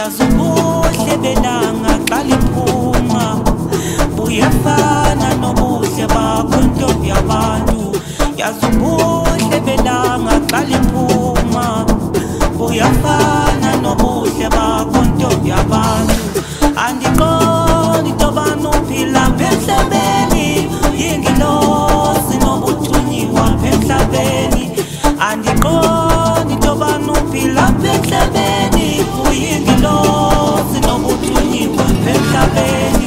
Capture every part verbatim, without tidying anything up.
yazi ubuhle belanga qala iphuma, buyafana nobuhle bakho ntombi yabantu. Yazi ubuhle belanga qala iphuma, buyafana nobuhle bakho ntombi yabantu. Andiqondi tobana uphila emhlabeni, yingilosi nobuthunyiwa emhlabeni. Andiqondi tobana uphila emhlabeni, uyingilosi nobuthunyiwa emhlabeni.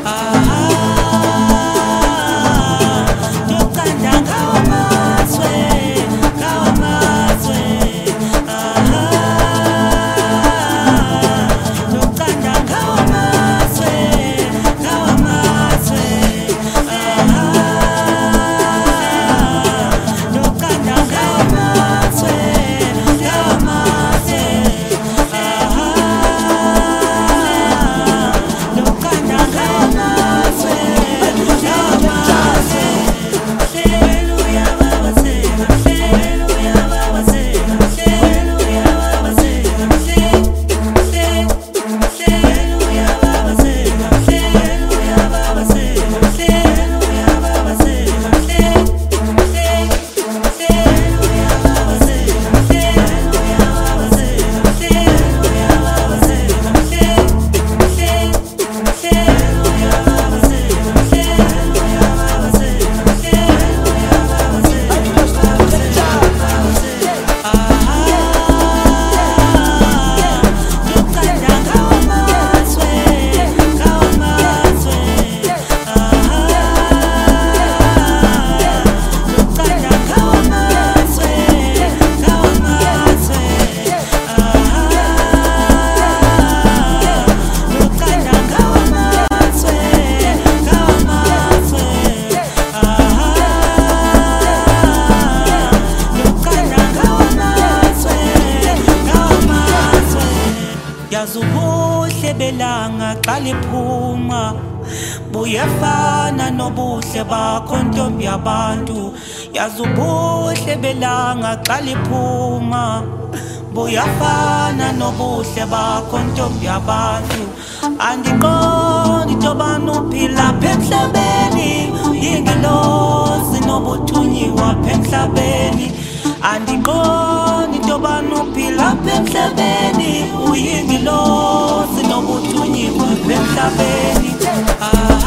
Yazi ubuhle belanga qala iphuma, buyafana nobuhle bakho ntombi yabantu. Yazi ubuhle belanga qala iphuma, buyafana nobuhle bakho ntombi yabantu. Andiqondi tobana uphila emhlabeni, yingilosi nobuthunyiwa emhlabeni. Andiqondi tobana uphila emhlabeni, uyingilosi nobuthunyiwa emhlabeni.